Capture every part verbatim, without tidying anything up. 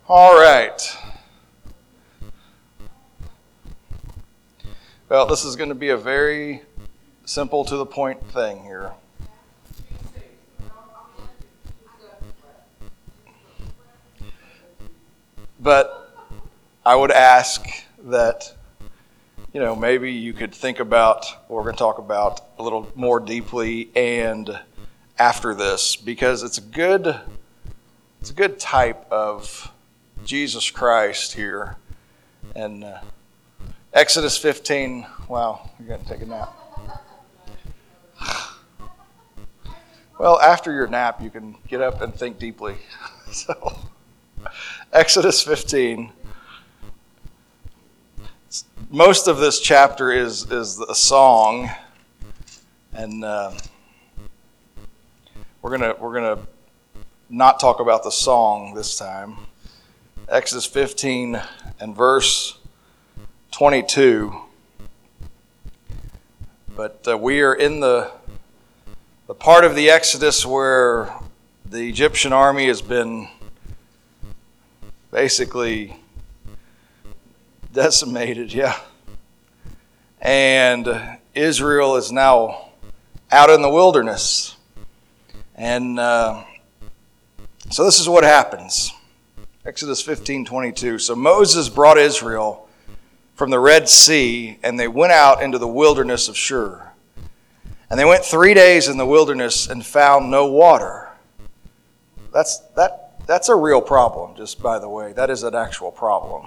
All right. Well, this is going to be a very simple to the point thing here. But I would ask that, you know, maybe you could think about what we're going to talk about a little more deeply and after this, because it's a good, it's a good type of Jesus Christ here. And uh, Exodus fifteen, wow, you're going to take a nap. Well, after your nap, you can get up and think deeply. So, Exodus fifteen. Most of this chapter is, is a song, and uh, we're gonna we're gonna not talk about the song this time. Exodus fifteen and verse twenty-two. But uh, we are in the the part of the Exodus where the Egyptian army has been basically decimated, yeah. And Israel is now out in the wilderness. And uh, so this is what happens. Exodus fifteen twenty-two. So Moses brought Israel from the Red Sea, and they went out into the wilderness of Shur. And they went three days in the wilderness and found no water. That's that. That's a real problem, just by the way. That is an actual problem.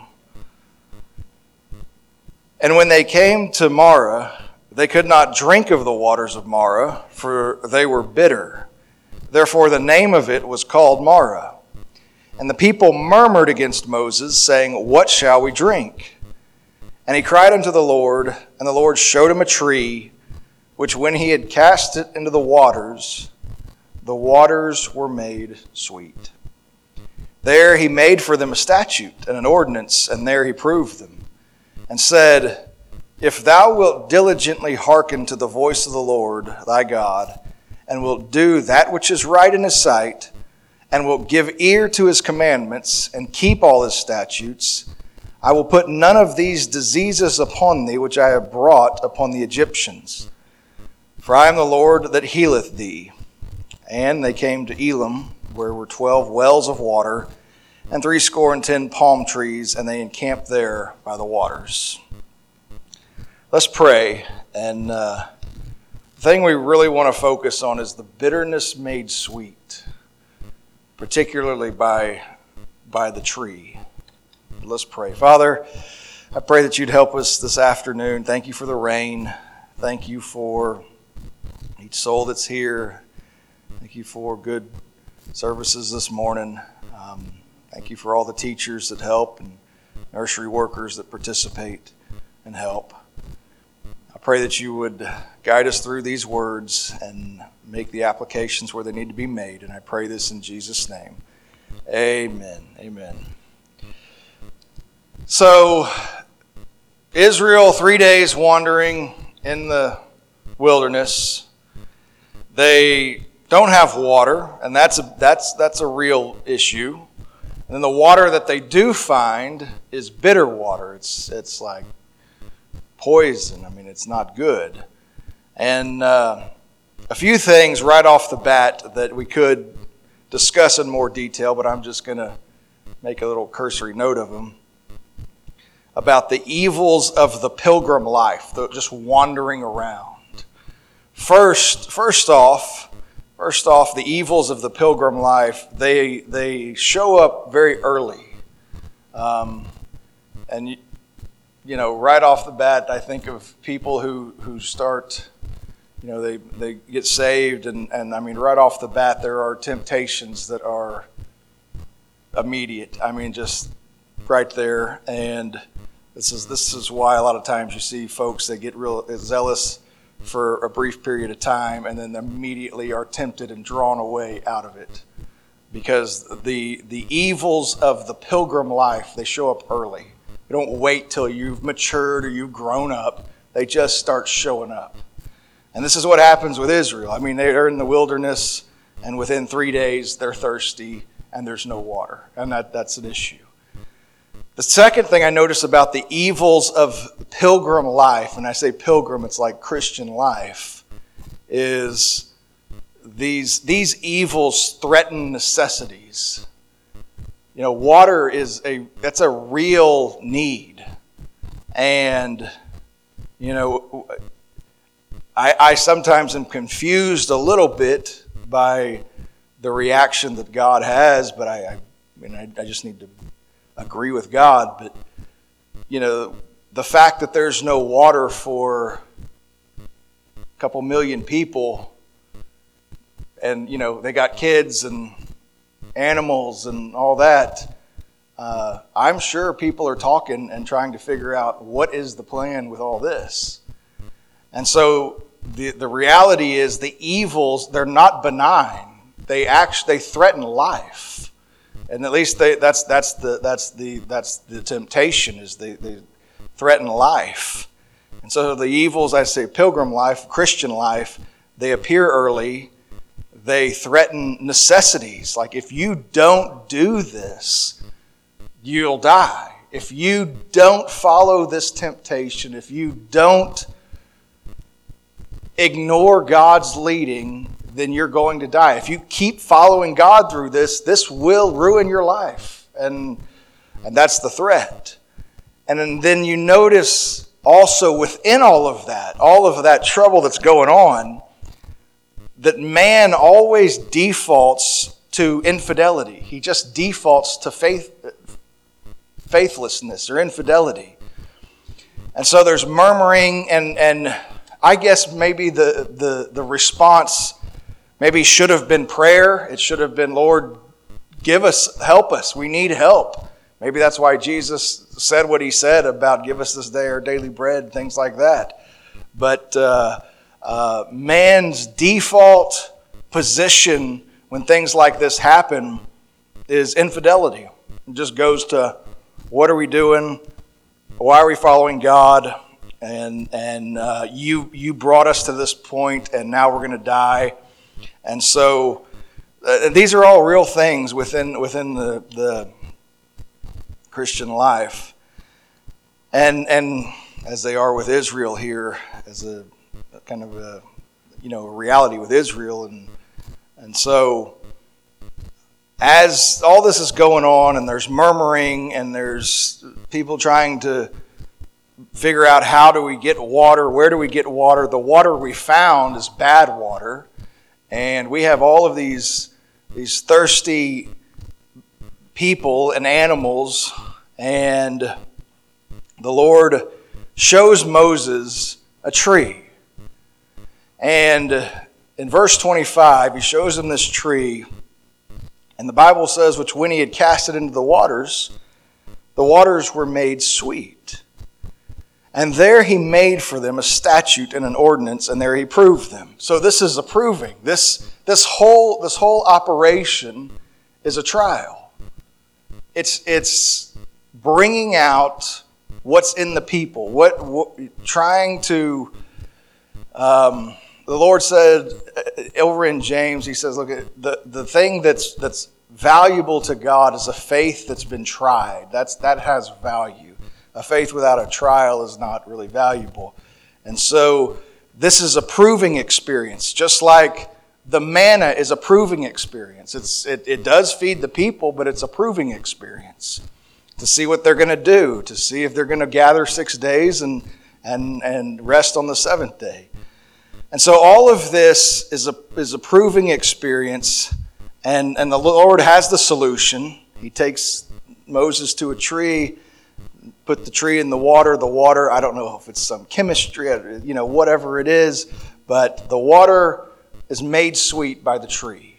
And when they came to Marah, they could not drink of the waters of Marah, for they were bitter. Therefore the name of it was called Marah. And the people murmured against Moses, saying, "What shall we drink?" And he cried unto the Lord, and the Lord showed him a tree, which when he had cast it into the waters, the waters were made sweet. There he made for them a statute and an ordinance, and there he proved them, and said, "If thou wilt diligently hearken to the voice of the Lord thy God, and wilt do that which is right in his sight, and wilt give ear to his commandments, and keep all his statutes, I will put none of these diseases upon thee which I have brought upon the Egyptians. For I am the Lord that healeth thee." And they came to Elim, where were twelve wells of water, and threescore and ten palm trees, and they encamped there by the waters. Let's pray. And uh, the thing we really want to focus on is the bitterness made sweet, particularly by, by the tree. Let's pray. Father, I pray that you'd help us this afternoon. Thank you for the rain. Thank you for each soul that's here. Thank you for good services this morning. Um, thank you for all the teachers that help and nursery workers that participate and help. I pray that you would guide us through these words and make the applications where they need to be made. And I pray this in Jesus' name. Amen. Amen. So, Israel, three days wandering in the wilderness. They don't have water, and that's a, that's, that's a real issue. And then the water that they do find is bitter water. It's, it's like poison. I mean, it's not good. And uh, a few things right off the bat that we could discuss in more detail, but I'm just going to make a little cursory note of them. About the evils of the pilgrim life, the, just wandering around. First, first off, first off, the evils of the pilgrim life, they they show up very early. Um, and, you, you know, right off the bat, I think of people who, who start, you know, they, they get saved, and, and I mean, right off the bat, there are temptations that are immediate. I mean, just right there. And this is this is why a lot of times you see folks that get real zealous for a brief period of time and then immediately are tempted and drawn away out of it. Because the the evils of the pilgrim life, they show up early. They don't wait till you've matured or you've grown up. They just start showing up. And this is what happens with Israel. I mean, they're in the wilderness, and within three days they're thirsty and there's no water. And that, that's an issue. The second thing I notice about the evils of pilgrim life, and I say pilgrim, it's like Christian life, is these, these evils threaten necessities. You know, water is a, that's a real need. And, you know, I, I sometimes am confused a little bit by the reaction that God has, but I, I, I mean, I, I just need to agree with God. But, you know, the fact that there's no water for a couple million people, and, you know, they got kids and animals and all that, uh, I'm sure people are talking and trying to figure out what is the plan with all this. And so the the reality is the evils, they're not benign. They actually they threaten life. And at least they, that's that's the that's the that's the temptation, is they, they threaten life. And so the evils, I say pilgrim life, Christian life, they appear early. They threaten necessities. Like, if you don't do this, you'll die. If you don't follow this temptation, if you don't ignore God's leading, then you're going to die. If you keep following God through this, this will ruin your life. And, and that's the threat. And then, then you notice also within all of that, all of that trouble that's going on, that man always defaults to infidelity. He just defaults to faith, faithlessness or infidelity. And so there's murmuring, and, and I guess maybe the, the, the response maybe should have been prayer. It should have been, Lord, give us, help us. We need help. Maybe that's why Jesus said what he said about give us this day our daily bread, things like that. But uh, uh, man's default position when things like this happen is infidelity. It just goes to, what are we doing? Why are we following God? And and uh, you you brought us to this point, and now we're going to die. And so uh, these are all real things within within the the Christian life, and and as they are with Israel here, as a, a kind of a you know a reality with Israel, and and so as all this is going on, and there's murmuring, and there's people trying to figure out how do we get water, where do we get water? The water we found is bad water, and we have all of these these thirsty people and animals, and the Lord shows Moses a tree. And in verse twenty-five, he shows him this tree, and the Bible says, which when he had cast it into the waters, the waters were made sweet. And there he made for them a statute and an ordinance, and there he proved them. So this is a proving. This, this, whole, this whole operation is a trial. It's, it's bringing out what's in the people, what, what trying to... Um, the Lord said over in James, he says, look, the, the thing that's that's valuable to God is a faith that's been tried. That's that has value. A faith without a trial is not really valuable. And so this is a proving experience, just like the manna is a proving experience. It's it, it does feed the people, but it's a proving experience to see what they're going to do, to see if they're going to gather six days and and and rest on the seventh day. And so all of this is a is a proving experience, and, and the Lord has the solution. He takes Moses to a tree, put the tree in the water. The water, I don't know if it's some chemistry, you know, whatever it is, but the water is made sweet by the tree.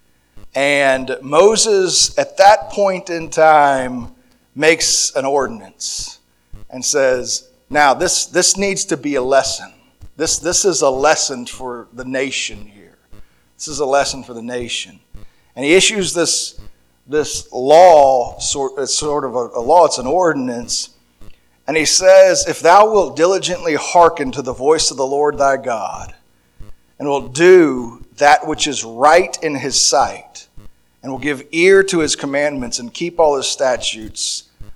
And Moses, at that point in time, makes an ordinance and says, now this, this needs to be a lesson. This this is a lesson for the nation here. This is a lesson for the nation. And he issues this, this law, sort, it's sort of a, a law, it's an ordinance. And he says, if thou wilt diligently hearken to the voice of the Lord thy God, and will do that which is right in his sight, and will give ear to his commandments, and keep all his statutes,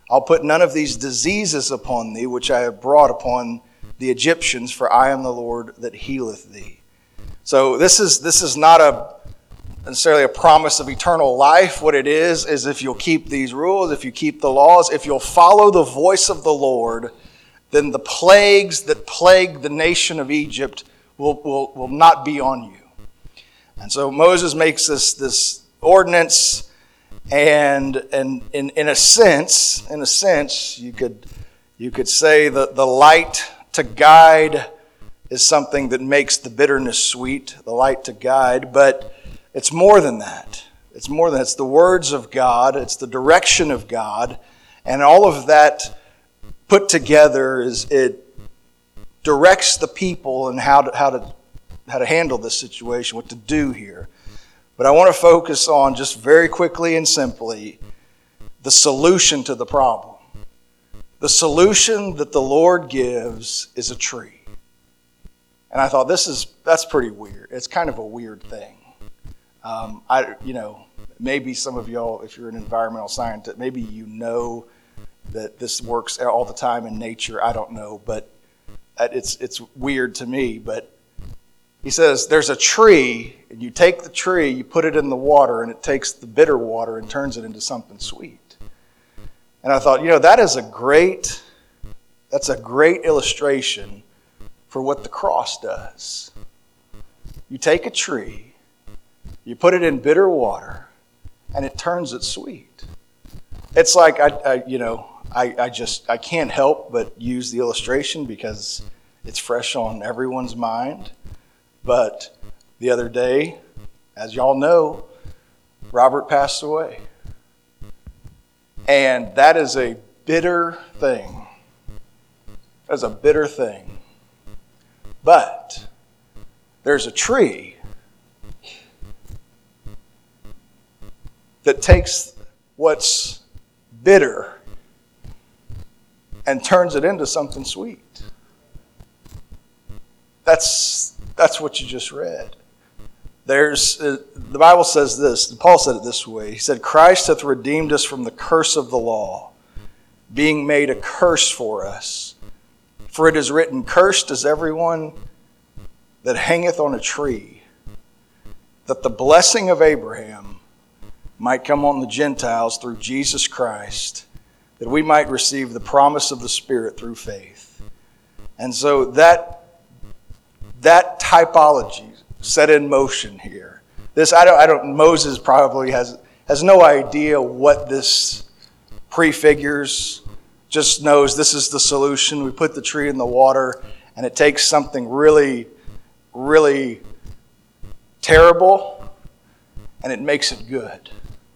I'll put none of these diseases upon thee, which I have brought upon the Egyptians, for I am the Lord that healeth thee. So this is this is not a necessarily a promise of eternal life. What it is, is if you'll keep these rules, if you keep the laws, if you'll follow the voice of the Lord, then the plagues that plagued the nation of Egypt will, will, will not be on you. And so Moses makes this, this ordinance, and and in, in a sense, in a sense, you could you could say that the light to guide is something that makes the bitterness sweet, the light to guide, but it's more than that. It's more than that. It's the words of God, it's the direction of God, and all of that put together is it directs the people and how to how to how to handle this situation, what to do here. But I want to focus on, just very quickly and simply, the solution to the problem. The solution that the Lord gives is a tree. And I thought, this is that's pretty weird. It's kind of a weird thing. Um, I, you know, maybe some of y'all, if you're an environmental scientist, maybe you know that this works all the time in nature. I don't know, but it's it's weird to me. But he says there's a tree, and you take the tree, you put it in the water, and it takes the bitter water and turns it into something sweet. And I thought, you know, that is a great, that's a great illustration for what the cross does. You take a tree, you put it in bitter water, and it turns it sweet. It's like, I, I you know, I, I just, I can't help but use the illustration because it's fresh on everyone's mind. But the other day, as y'all know, Robert passed away. And that is a bitter thing. That's a bitter thing. But there's a tree that takes what's bitter and turns it into something sweet. That's that's what you just read. There's uh, the Bible says this, Paul said it this way. He said, Christ hath redeemed us from the curse of the law, being made a curse for us. For it is written, cursed is everyone that hangeth on a tree, that the blessing of Abraham might come on the Gentiles through Jesus Christ, that we might receive the promise of the Spirit through faith. And so that, that typology set in motion here. This, I don't, I don't, Moses probably has, has no idea what this prefigures, just knows this is the solution. We put the tree in the water, and it takes something really, really terrible, and it makes it good.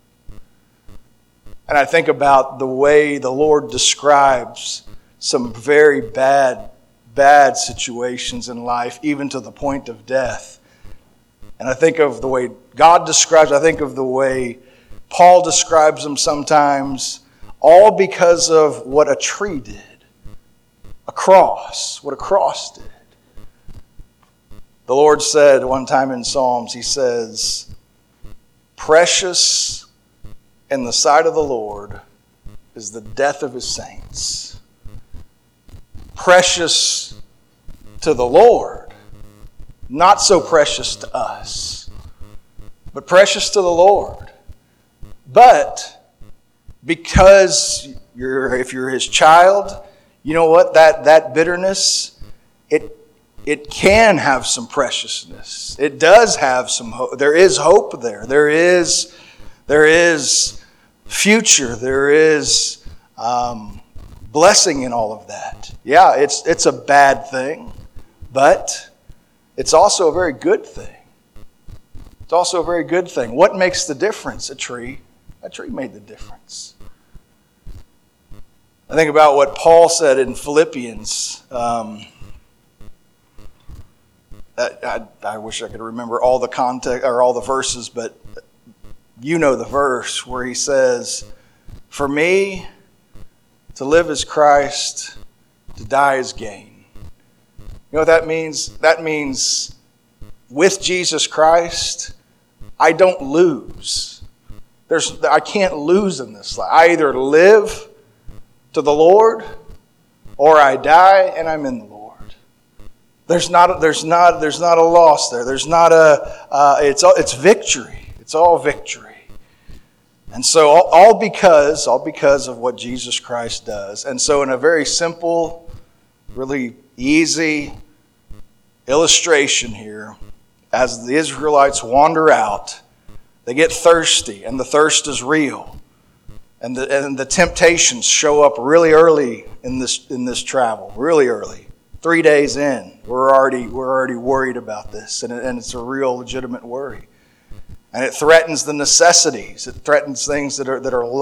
And I think about the way the Lord describes some very bad, bad situations in life, even to the point of death. And I think of the way God describes, I think of the way Paul describes them sometimes, all because of what a tree did. A cross, what a cross did. The Lord said one time in Psalms, he says, precious in the sight of the Lord is the death of his saints. Precious to the Lord, not so precious to us, but precious to the Lord. But because you're, if you're his child, you know what? That, that bitterness, it, it can have some preciousness. It does have some hope. There is hope there. There is, there is future. There is um, blessing in all of that. Yeah, it's it's a bad thing, but it's also a very good thing. It's also a very good thing. What makes the difference? A tree. A tree made the difference. I think about what Paul said in Philippians. Um, I, I, I wish I could remember all the context or all the verses, but you know the verse where he says, "For me, to live is Christ, to die is gain." You know what that means? That means with Jesus Christ, I don't lose. There's, I can't lose in this life. I either live to the Lord, or I die and I'm in the Lord. There's not, there's not, there's not a loss there. There's not a, uh, it's, it's victory. It's all victory. And so all, all because, all because of what Jesus Christ does. And so in a very simple, really easy illustration here, as the Israelites wander out, they get thirsty, and the thirst is real. And the, and the temptations show up really early in this, in this travel, really early. Three days in, we're already, we're already worried about this, and, and it's a real legitimate worry. And it threatens the necessities. It threatens things that are, that are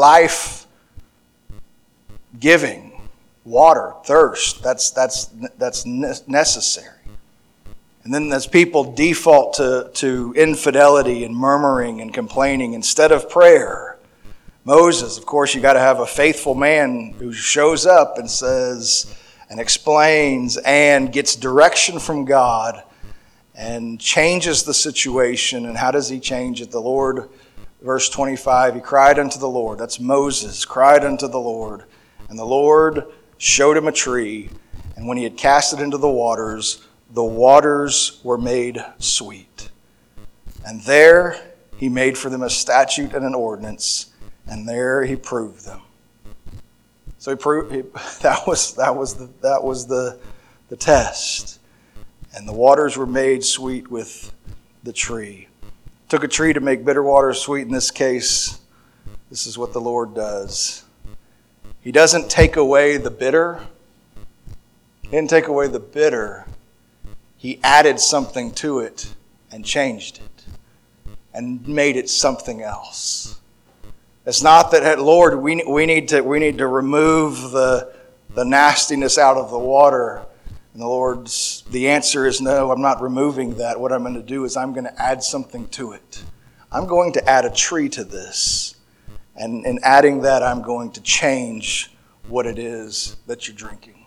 life-giving. Water, thirst, that's, that's, that's necessary. And then as people default to, to infidelity and murmuring and complaining instead of prayer, Moses, of course, you got to have a faithful man who shows up and says and explains and gets direction from God and changes the situation. And how does he change it? The Lord, verse twenty-five, he cried unto the Lord. That's Moses, cried unto the Lord. And the Lord showed him a tree. And when he had cast it into the waters, the waters were made sweet. And there he made for them a statute and an ordinance. And there he proved them. So he proved he, that was that was the that was the the test. And the waters were made sweet with the tree. Took a tree to make bitter waters sweet. In this case, this is what the Lord does. He doesn't take away the bitter. He didn't take away the bitter. He added something to it and changed it and made it something else. It's not that, Lord, we we need to we need to remove the the nastiness out of the water. And the Lord's the answer is no, I'm not removing that. What I'm going to do is I'm going to add something to it. I'm going to add a tree to this. And in adding that, I'm going to change what it is that you're drinking.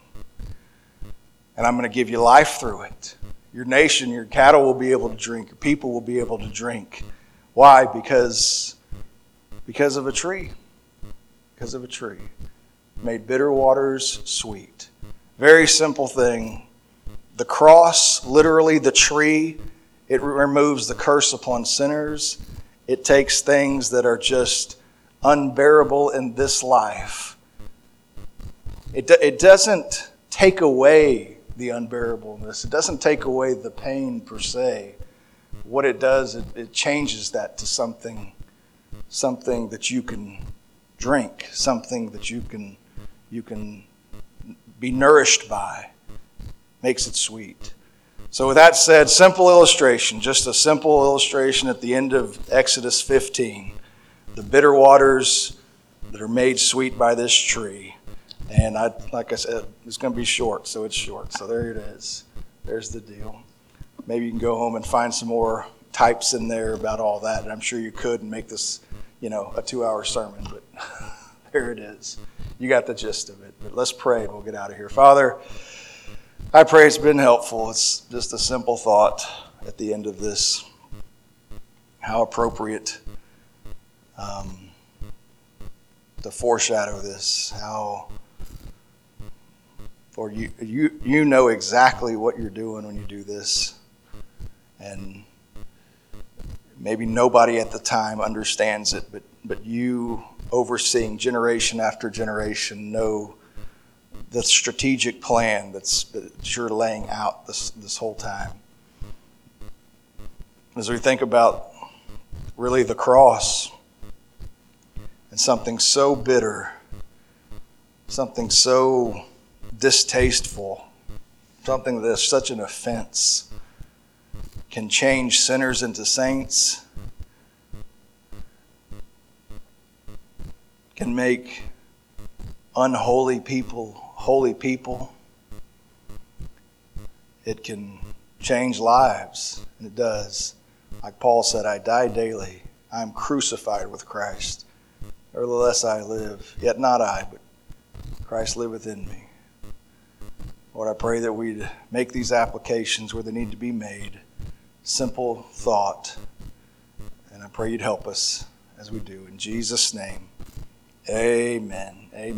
And I'm going to give you life through it. Your nation, your cattle will be able to drink. Your people will be able to drink. Why? Because Because of a tree. Because of a tree. Made bitter waters sweet. Very simple thing. The cross, literally the tree, it removes the curse upon sinners. It takes things that are just unbearable in this life. It, it doesn't take away the unbearableness. It doesn't take away the pain per se. What it does, it, it changes that to something Something that you can drink, something that you can you can be nourished by. Makes it sweet. So with that said, simple illustration, just a simple illustration at the end of Exodus fifteen. The bitter waters that are made sweet by this tree. And I, like I said, it's going to be short, so it's short. So there it is. There's the deal. Maybe you can go home and find some more types in there about all that. And I'm sure you could and make this, you know, a two-hour sermon, but there it is. You got the gist of it. But let's pray and we'll get out of here. Father, I pray it's been helpful. It's just a simple thought at the end of this. How appropriate um, to foreshadow this. How, for you, you, you know exactly what you're doing when you do this. And maybe nobody at the time understands it, but, but you, overseeing generation after generation, know the strategic plan that's, that you're laying out this, this whole time. As we think about really the cross and something so bitter, something so distasteful, something that is such an offense, can change sinners into saints, can make unholy people holy people. It can change lives, and it does. Like Paul said, I die daily. I am crucified with Christ. Nevertheless I live, yet not I, but Christ liveth in me. Lord, I pray that we'd make these applications where they need to be made. Simple thought. And I pray you'd help us as we do. In Jesus' name, amen. Amen.